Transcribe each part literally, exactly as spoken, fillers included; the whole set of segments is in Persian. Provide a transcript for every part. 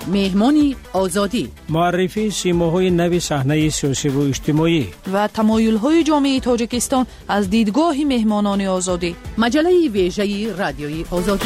مهمانی آزادی، معرفی سیماهای نوی صحنه سیاسی و اجتماعی و تمایل‌های جامعه تاجیکستان از دیدگاه مهمانان آزادی. مجله ویژه رادیوی آزادی.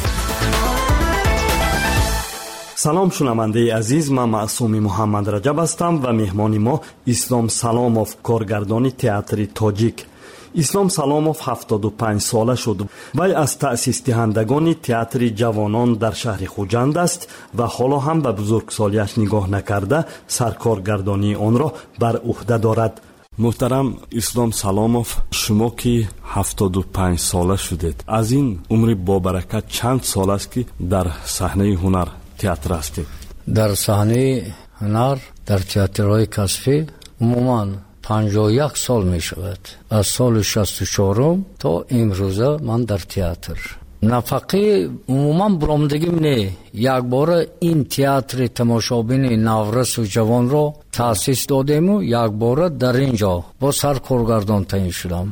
سلام شنونده عزیز، من معصوم محمد رجب هستم و مهمان ما اسلام سلاموف، کارگردان تئاتر تاجیک. اسلام سلاموف هفتاد و پنج ساله شد. وی از تأسیس دهندگان تئاتر جوانان در شهر خوجند است و حالا هم به بزرگسالیش نگاه نکرده سرکارگردانی آن را بر عهده دارد. محترم اسلام سلاموف، شما که هفتاد و پنج ساله شدید، از این عمر با برکت چند سال است که در صحنه هنر تئاتر هستید؟ در صحنه هنر در تئاترهای کسبی عموما پنجاه و یک سال می شود. از سال شصت و چهار تا امروزه من در تئاتر. نفقه عموما برآمدگیم نه، یک بار این تئاتر تماشابین نورس و جوان را تأسیس دادیم و یک بار در اینجا با سرکارگردان تعیین شدم.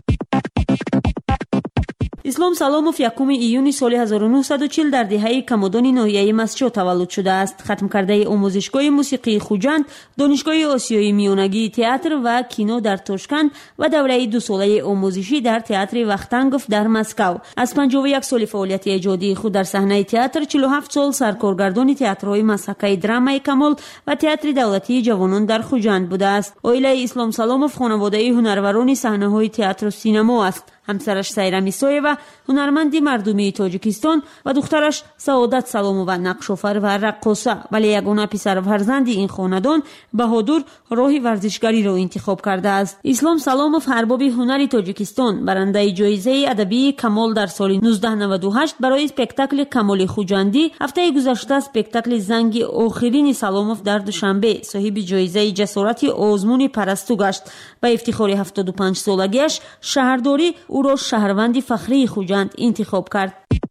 اسلام سلاموف یکم ایون سال هزار و نهصد و چهل در دهه کمادان ناحیه مسجد تولد شده است. ختم کرده آموزشگاه موسیقی خوجند، دانشگاه آسیای میانگی تئاتر و کینو در تاشکند و دوره دو ساله آموزشی در تئاتر وختنگوف در مسکو. از پنجاه و یک سال فعالیت ایجادی خود در صحنه تئاتر، چهل و هفت سال سرکارگردان تئاترهای مسحکه درامای کمال و تئاتر دولتی جوانان در خوجند بوده است. عائله اسلام سلاموف خانواده هنروران صحنه‌های تئاتر و سینما است. همسرش سایرا میسویوا هنرمند مردمی تاجیکستان و دخترش سعادت سلامووا نقش‌آفر و رقاصه، ولی یگانه پسر فرزند این خاندان بهادر راه ورزشگری را انتخاب کرده است. اسلام سلاموف ارباب هنر تاجیکستان، برنده جایزه ادبی کمال در سال نوزده نود و هشت برای اسپکتاکل کمال خوجندی، هفته گذشته اسپکتاکل زنگ آخرین سلاموف در دوشنبه صاحب جایزه جسارت آزمون پرستو گشت. با افتخار هفتاد و پنج سالگیش شهرداری او را شهروند فخری خوجند انتخاب کرد.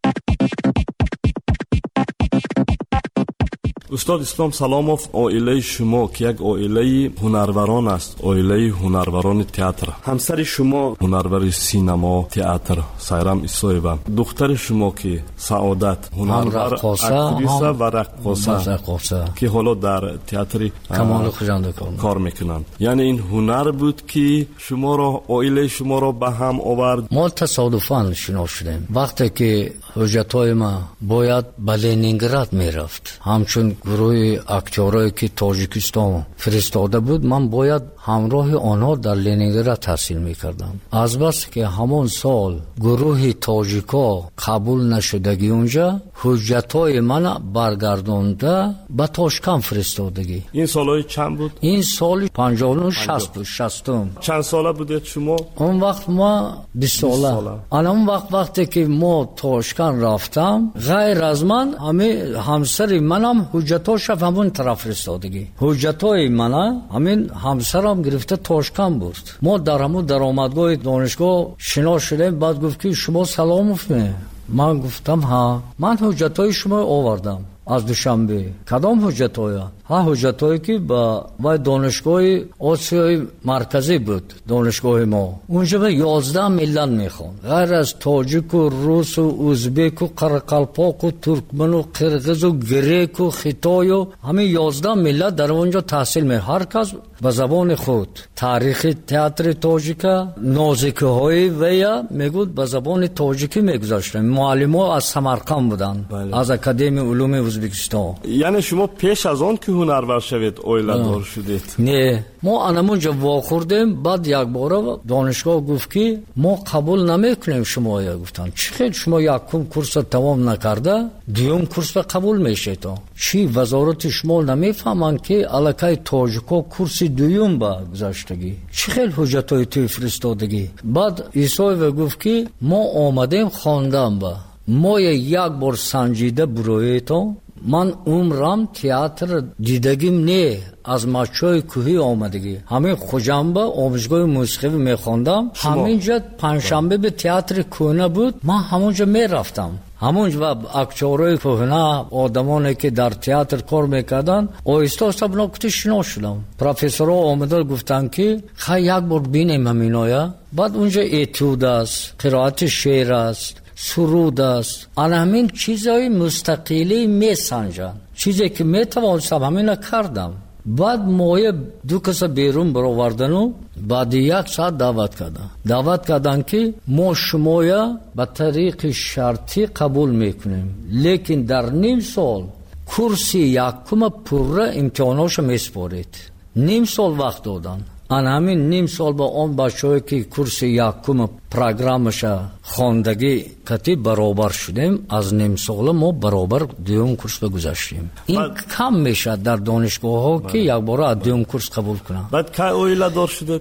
استاد اسلام سلاموف، عائله شما که یک عائله هنروران است، عائله هنروران تئاتر، همسر شما هنرور سینما تئاتر سایرام ایسویوا، دختر شما که سعادت هنرور اکتریسه و رقاصه که حالا در تئاتر کمال خوجند کار میکنند. یعنی این هنر بود که شما را، عائله شما را به هم آورد؟ ما تصادفاً شناخته شدیم. وقتی که حجتای ما باید به لنینگراد میرفت، همچون گروه اکتورایی که تاجیکستان فرستاده بود، من باید همراه آنها در لنینگراد تحصیل میکردم. از بس که همون سال گروه تاجیکا قبول نشدگی اونجا، حجتای من برگردانده به تاشکند فرستادگی. این سالهای چند بود؟ این سال پنجاه و نه شصت شصتم. چند ساله بودید شما؟ اون وقت ما بیست ساله. انا اون وقت وقتی که ما تاشکند رفتم، غیر از من همه همسر منم حجتاش همون طرف فرستادگی. حجتای من همین همسرم گرفته تاشکند بود. ما در همون درآمدگاه دانشگاه شنا شدیم. بعد گفت که شما سلاموف نه؟ من گفتم ها، من حجتای شما آوردم از دوشنبه. کدام حجتای؟ ها حجتایی که با وای دانشگاه آسیای مرکزی بود، دانشگاه ما. اونجا به یازده ملت میخوان، غیر از تاجیک و روس و ازبک و قرقلپاک و ترکمن و قرقیز و گریک و خیتای و همه یازده ملت در اونجا تحصیل می، هر کس به زبان خود. تاریخ تئاتر تاجیکا نازکه های ویا میگود به زبان تاجیکی میگذاشتن. معلم‌ها از سمرقند بودن، بله. از اکادمی علوم ازبکستان. یعنی شما پیش از آن که هنرور شوید عائله دار شدید؟ نه، ما انمونجا واخوردیم. بعد یک بار دانشگاه گفت که ما قبول نمیکنیم شما. یا گفتن چی خیلی شما یکم کورس تمام نکرده دوم کورس به قبول میشید؟ چی وزارت شما نمیفهمن که الکای تاجیکا کورس دوم با گذاشتگی؟ چی خیلی حجتای توی فرستادگی؟ بعد ایسای گفت که ما آمدیم خواندم با ما یک بار سنجیده برویتو. من عمرم تئاتر دیدگیم نه، از مچای کوهی آمدگی. همین خوجنبه آموزشگاه موسیقی میخوندم. همینجا پنجشنبه به تئاتر کهنه بود، من همونجا میرفتم. همونجا و اکتورای کهنه، آدمانی که در تئاتر کار میکردن، آهسته آهسته بنا کتی شنا شدم. پروفسورها آمدن گفتن که خیلی یک بار بینیم همینایا. بعد اونجا اتود است، قرائت شعر است، سرود است، آن همین چیزهای مستقلی می سنجن. چیزی که میتوانستم همین کردم. بعد موی دو کس بیرون برآوردن و بعد یک ساعت دعوت کردن دعوت کردن که ما شمایا به طریق شرطی قبول میکنیم، لیکن در نیم سال کورسی یکم پوره امتحاناش میسپارید. نیم سال وقت دادن. آن همین نیم سال با اون بچه‌ای که کورس یکم پروگرامش خواندگی کتی برابر شدیم، از نیم سال ما برابر دوم کورس بگذاشتیم. این کم میشه در دانشگاه ها که یک بار از دوم کورس قبول کنم. بعد که اویلا دار شده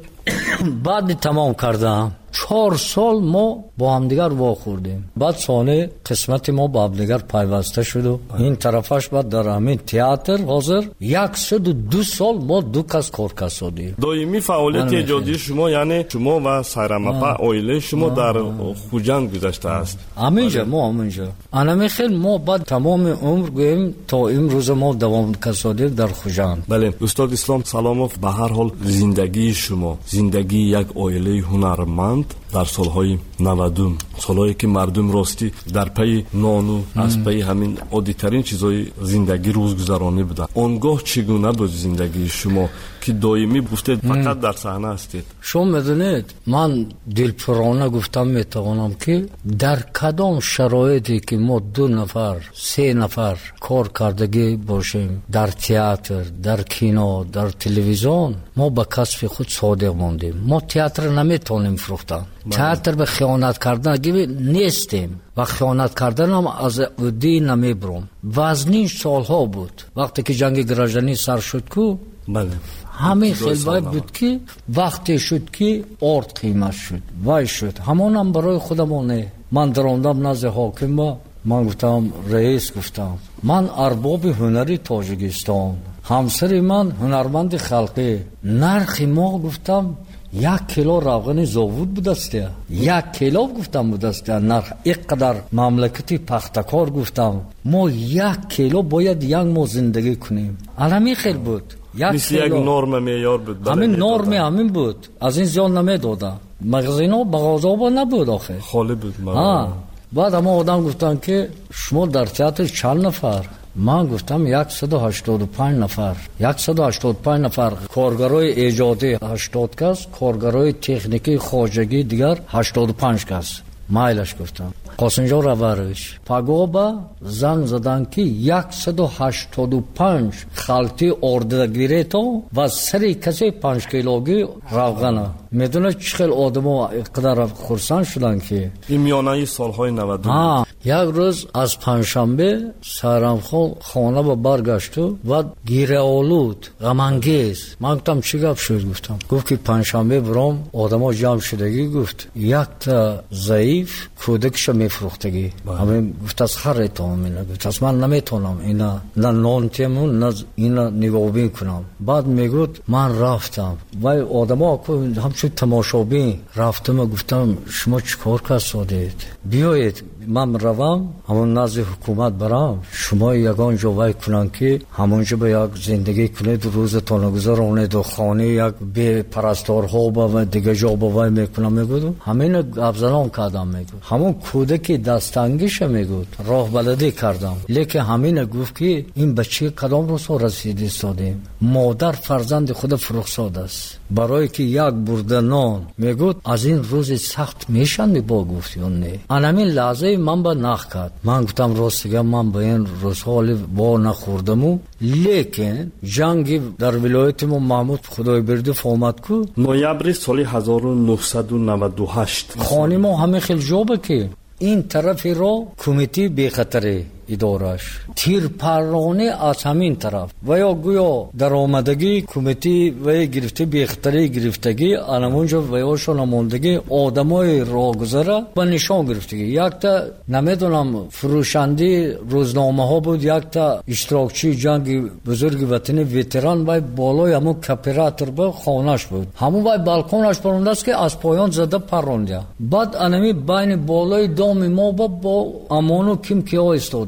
بعد تمام کردم چهار سال ما با هم دیگر واخوردیم. بعد سانه قسمت ما با هم دیگر پیوسته شد و این طرفش بعد در همین تئاتر حاضر یکصد و دو سال ما دو کس کار کردیم. دائمی فعالیت ایجادی شما یعنی شما و سایرامپا اویله شما در خوجند گذشته است. همینجا ما همینجا انا میخوام ما بعد تمام عمر گویم تا امروز ما دوام کردیم در خوجند. بله استاد اسلام سلاموف، به هر حال زندگی شما زندگی یک اویله هنرمند در سالهای نود، سالهایی که مردم راستی در پی نانو از پی همین عادی‌ترین چیزای زندگی روزگذرانی بودن. اونگاه چگونه بود زندگی شما که دائمی گفتید فقط در صحنه هستید؟ شما میدونید من دلپرانه گفتم میتوانم که در کدام شرایطی که ما دو نفر سه نفر کار کردگی باشیم، در تئاتر، در کینو، در تلویزیون، ما به کسب خود صادق موندیم. ما تئاتر نمیتونیم فروختن. تئاتر به خیانت کردن گیبی نیستیم و خیانت کردن هم از ودی نمیبرم. وزنین سالها بود وقتی که جنگ گراژنی سر شد کو بله همین خیلی باید بود که وقتی شد که ارد قیمت شد وای شد همون هم برای خودمونه. من دراندم نزد حاکم با من گفتم رئیس گفتم من ارباب هنری تاجیکستان، همسر من هنرمند خلقی، نرخ ما گفتم یک کیلو روغن زاوود بودسته، یک کیلو گفتم بودسته نرخ اینقدر مملکتی پختکار گفتم ما یک کیلو باید یک ماه زندگی کنیم. الان خیلی بود مثل یک نرم معیار بود. همین نرم همین بود، از این زیاد نمیدادن. مغازینا بغازا با نبود آخه خالی بود. ها بعد اما آدم گفتن که شما در تئاتر چند نفر؟ من گفتم صد و هشتاد و پنج نفر. صد و هشتاد و پنج نفر کارگرای ایجادی هشتاد کس، کارگرای تکنیکی خواجگی دیگر هشتاد و پنج کس. مایلش گفتم قاسمجان رورویش پاگوبا زنگ زدن که صد و هشتاد و پنج خلطی اردگیره تو و سری کسی پنج کیلوگی روغنه. میدونه چخیل آدم ها اقدر خورسان شدن که این میانه سالهای نود. ها یک روز از پنجشنبه سایرامپا خانه با برگشت و گیره آلود غمانگیز. من گفتم چی گپ شد؟ گفتم گفت که پنجشنبه برام آدم ها جمع شدگی. گفت یک تا ضعیف کودکش میفروختگی. همین گفت از هر تام اینا گفت از من نمیتونم اینا نه نان تیمون نه اینا نگاه کنم. بعد میگفت من رفتم و آدما همچون تماشابین رفتم. گفتم شما چیکار کردید؟ بیایید من روم همون نزد حکومت برام، شما یگان جا وای کنن که همونجا به یک زندگی کنید، روزتان گذرانید و خانه یک به پرستارها و دیگه جا با وای میکنم. میگودم همین افزلان کردم. میگود همون کودک دستانگیش میگود راه بلدی کردم. لیکن همین گفت که این بچه کدام روز رسیدی استادیم، مادر فرزند خود فروخت است برای که یک برده نان. میگود از این روز سخت میشن با گفت یا نه. همین لحظه من با نخ کرد. من گفتم راستگه من به این روزها با نخوردم و لیکن جنگ در ولایت ما محمود خدای برده فهمد کو نویبر سال هزار و نهصد و نود و هشت خانی ما همه خیلی جوبه که این طرفی رو کمیتی بی خطره ادارش تیر پرانه از همین طرف و یا گویا در آمدگی کمیتی و گرفته بی خطره گرفتگی آنمونجا و یا شنماندگی آدمای راهگذره و نشان گرفتگی. یک تا نمیدونم فروشندی روزنامه ها بود، یک تا اشتراکچی جنگ بزرگ وطن ویتران و بالای همون کپیراتر با خانش بود. همون و بالکونش پرونده است که از پایان زده پرونده. بعد انمی بین بالای دام ما با, با امانو کم که ها استاده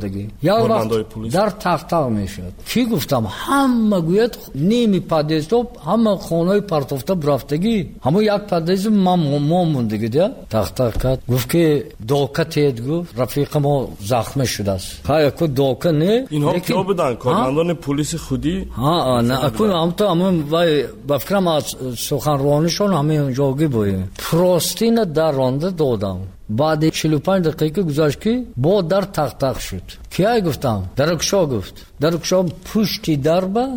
افتادگی. یا وقت در تخت تخت میشد. کی گفتم همه گوید نیمی پادیزو همه خانه پرتوفته برفتگی. همون یک پادیز ما ما موندگی ده. تخت تخت گفت که دوکه تید گفت رفیق ما زخم شده است. های کو دوکه نه. اینها کیا بودن؟ کارمندان پلیس خودی؟ ها نه اکو هم تو همون وای بفکرم از سخنرانیشون همه اونجاگی بودیم. پروستین در رانده دادم. بعد چهل و پنج دقیقه گذشت که با در تق تق شد. کیای گفتم؟ درکشا گفت. درکشا پشتی دربه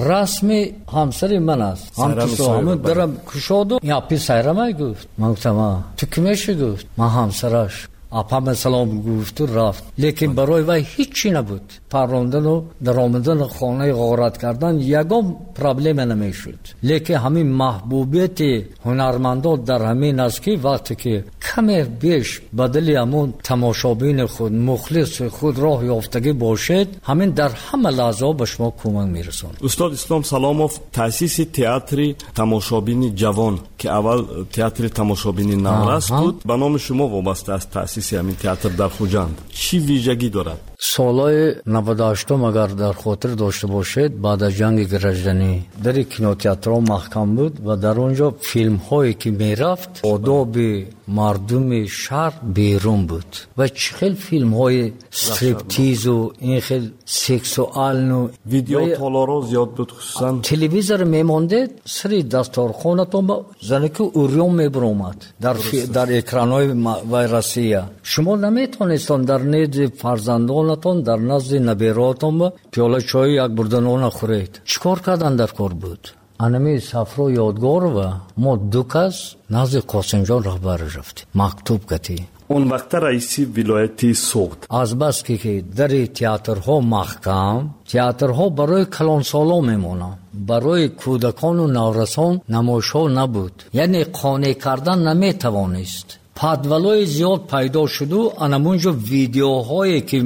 رسمی همسر من است. هم تو همون درم کشادو یا پی سیرمه گفت. من گفتم تو کمیش گفت؟ من همسرش. اپا سلام گفت و رفت. لیکن برای وی هیچی نبود. پروندن و درآمدن خانه غارت کردن یگام پرابلم نمیشد. لیکن همین محبوبیت هنرمندان در همین است که وقتی که کمی بیش بدل همون تماشابین خود مخلص خود راه یافتگی باشد همین در همه لحظه به شما کمک میرساند. استاد اسلام سلاموف تأسیس تئاتر تماشابین جوان که اول تئاتر تماشابین نورست بود به نام شما وابسته است. تأسیس همین تئاتر در خوجند چی ویژگی دارد؟ سالهای نود و هشت اگر در خاطر داشته باشید بعد از جنگ گرجدنی در کینوتئاترها محکم بود و در اونجا فیلم هایی که میرفت آداب مردم شهر بیرون بود و چخیل فیلم های استریپتیز و این خیل سکسوال و ویدیو تالارا زیاد بود. خصوصا تلویزیون میمانده سری دستارخانتون با زنی که اوریون میبرومد در, در اکران های ویرسیه شما نمیتونستان در نزد فرزندانتون در نزد نبیراتون با پیاله چای یک بردنون خورید. چیکار کردن در کار بود؟ انمی سفر یادگار و ما دو کس نزد قاسم جان رهبر رفتیم مکتوب کردیم. اون وقت رئیسی ولایتی سوخت. از بس که در تئاترها محکم تئاترها برای کلانسالا میمونن برای کودکان و نورسان نمایش‌ها نبود یعنی قانع کردن نمیتوانست. پدولای زیاد پیدا شد و انمونجا ویدیوهایی که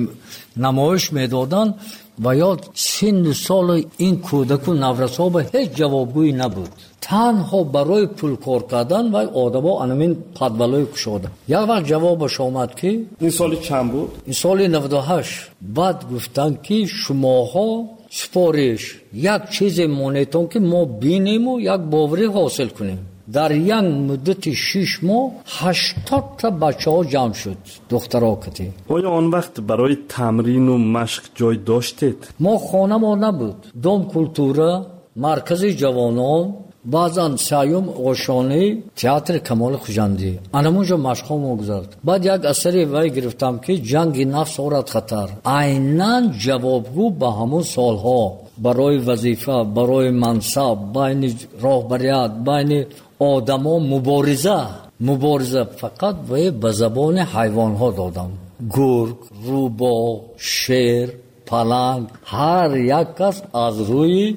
نمایش میدادن و یا سن سال این کودک و نورسان به هیچ جوابگویی نبود. تنها برای پول کار کردن و آدما انمین پدولای کشادن. یک وقت جوابش آمد که این سال چند بود؟ این سال نود و هشت. بعد گفتن که شماها سپارش یک چیز مونیتون که ما بینیم و یک باوری حاصل کنیم. در یک مدت شش ماه هشتاد تا بچه ها جمع شد دخترها کتی. آیا آن وقت برای تمرین و مشق جای داشتید؟ ما خانه ما نبود. دوم کلتورا مرکز جوانان بعضا سیوم آشانه تئاتر کمال خوجندی انمونجا مشقا ما گذارد. بعد یک اثری وی گرفتم که جنگ نفس آورد خطر عیناً جوابگو به همون سالها برای وظیفه برای منصب بین راهبریت بین آدما مبارزه مبارزه فقط وی به زبان حیوان ها دادم. گرگ، روباه، شیر، پلنگ هر یک کس از روی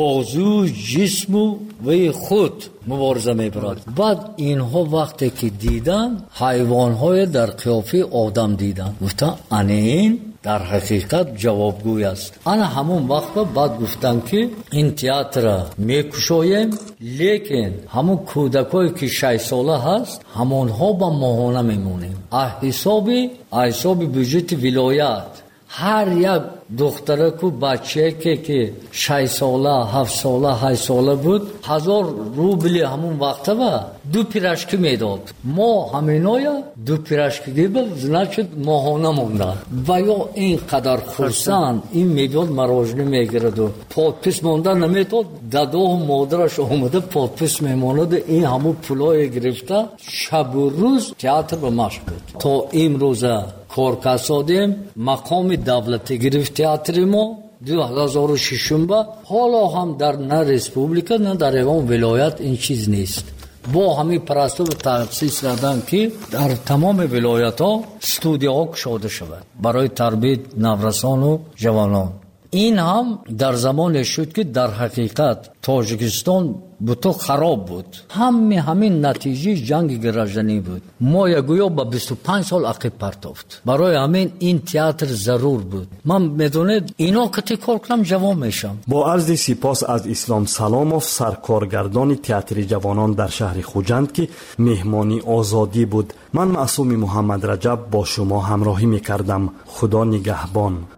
بازو جسم و خود مبارزه میبرد. بعد اینها وقتی که دیدن حیوانهای در قیافه آدم دیدن گفتن این در حقیقت جوابگوی است. انا همون وقت بعد گفتن که این تئاتر میکشویم لیکن همون کودکایی که شش ساله هست همونها با ماهانه میمونیم. حسابی حسابی بجت ولایت هر یک دختره کو بچه که که شش ساله هفت ساله هشت ساله بود هزار روبلی همون وقته با دو پیرشکی میداد. ما همینایا دو پیرشکی بود زنچه ماهانه موندن و یا اینقدر خورسن این میداد مراجعه میگرد و پادپس موندن نمیداد. داده و مادرش آمده پادپس میماند این همون پولای گرفته شب و روز تئاتر به مشق بود تا امروزه کار کسادیم مقام دولتی گرفت تئاتر ما دو هزار و شش با حالا هم در نه ریسپوبلیکا نه در ایوان ولایت این چیز نیست. با همین پرستو تأسیس کردن که در تمام ولایت ها استودیوها گشاده شود برای تربیت نورسان و جوانان. این هم در زمان شد که در حقیقت تاجیکستان بوتو خراب بود. همین همین نتیجه جنگ گراژنی بود. ما یگویا با بیست و پنج سال عقب پرتافت. برای همین این تئاتر ضرور بود. من میدونید اینا که تکرار کنم جوان میشم. با عرض سپاس از اسلام سلاموف، سرکارگردان تئاتر جوانان در شهر خوجند که مهمانی آزادی بود، من معصوم محمد رجب با شما همراهی میکردم. خدا نگهبان.